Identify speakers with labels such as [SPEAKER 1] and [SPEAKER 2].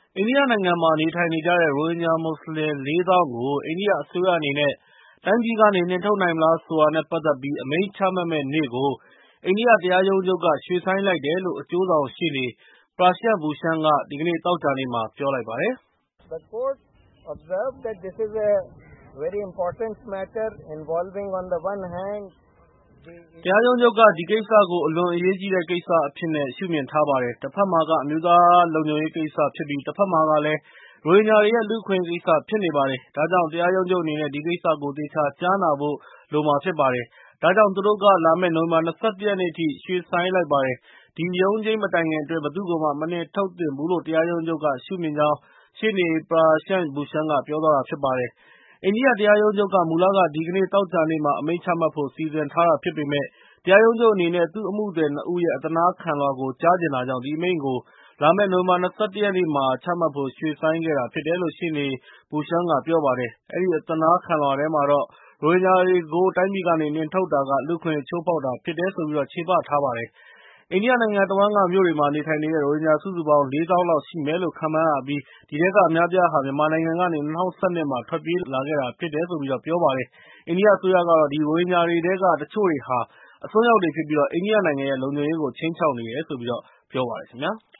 [SPEAKER 1] အိန္ဒိယနိုင်ငံမှာနေထိုင်နေကြတဲ့ ရိုဟင်ဂျာမွတ်စလင် ၄ သောင်းကို အိန္ဒိယအစိုးရအနေနဲ့ တိုင်းပြည်ကနေ နှင်ထုတ်နိုင်မလားဆိုတာနဲ့ ပတ်သက်ပြီး အမိန့်ချမှတ်မယ့်နေ့ကို အိန္ဒိယတရားရုံးချုပ်က ရွှေ့ဆိုင်းလိုက်တယ်လို့ အကျိုးဆောင်ရှေ့နေ Prashant Bhushan က ဒီကနေ့ သောကြာနေ့မှာ ပြောလိုက်ပါတယ်
[SPEAKER 2] ။ The court observed that this is a very important matter involving on the one hand
[SPEAKER 1] တရားရုံးချုပ်က ဒီကိစ္စကို အလွန်အရေးကြီးတဲ့ကိစ္စအဖြစ်နဲ့ ရှုမြင်ထားပါတယ်။ တဘက်မှာက အမျိုးသားလုံခြုံရေးကိစ္စဖြစ်ပြီး တဘက်မှာကလည်း ရိုဟင်ဂျာတွေရဲ့ လူ့အခွင့်အရေးကိစ္စဖြစ်နေပါတယ်။ ဒါကြောင့် တရားရုံးချုပ်အနေနဲ့ ဒီကိစ္စကို သေချာကြားနာဖို့လိုမှာဖြစ်ပါတယ်။ ဒါကြောင့် သူတို့က လာမယ့် နိုဝင်ဘာ ၂၁ ရက်နေ့အထိ ရွှေ့ဆိုင်းလိုက်ပါတယ်။ ဒီရုံးချိန်းမတိုင်ခင်အတွင်း ဘယ်သူ့ကိုမှ မနှင်ထုတ်သင့်ဘူးလို့ တရားရုံးချုပ်က ရှုမြင်ကြောင်း ရှေ့နေ Prashant Bhushan က ပြောသွားတာဖြစ်ပါတယ်။ အိန္ဒိယတရားရုံးချုပ်က မူလက ဒီကနေ့ သောကြာနေ့မှာ အမိန့်ချမှတ်ဖို့ စီစဉ်ထားတာဖြစ်ပေမယ့် တရားရုံးချုပ်အနေနဲ့ သူ့အမှုသည် ၂ ဦးရဲ့ အသနားခံလွှာကို ကြားချင်တာကြောင့် ဒီအမိန့်ကို လာမယ့် နိုဝင်ဘာ ၂၁ ရက်နေ့မှာ ချမှတ်ဖို့ ရွှေ့ဆိုင်းခဲ့တာဖြစ်တယ်လို့ ရှေ့နေ Bhushan က ပြောပါတယ်။ အဲဒီအသနားခံလွှာထဲမှာတော့ ရိုဟင်ဂျာတွေကို တိုင်းပြည်ကနေ နှင်ထုတ်တာက လူ့အခွင့်အရေးချိုးဖောက်တာဖြစ်တယ်လို့ ချေပထားပါတယ်။ အိန္ဒိယနိုင်ငံတဝန်းက မြို့တွေမှာ နေထိုင်နေတဲ့ ရိုဟင်ဂျာ စုစုပေါင်း ၄ သောင်းလောက်ရှိမယ်လို့ ခန့်မှန်းရပြီး အဲဒီထဲက အများအပြားဟာ မြန်မာနိုင်ငံကနေ ၂၀၁၂ မှာ ထွက်ပြေးလာခဲ့တာဖြစ်တယ်လို့ ပြောပါတယ်။ အိန္ဒိယအစိုးရကတော့ ဒီရိုဟင်ဂျာတွေထဲက တချို့တွေဟာ အစွန်းရောက်တွေဖြစ်ပြီး အိန္ဒိယနိုင်ငံရဲ့ လုံခြုံရေးကို ခြိမ်းခြောက်နေတယ်လို့ ပြောပါတယ်ခင်ဗျာ။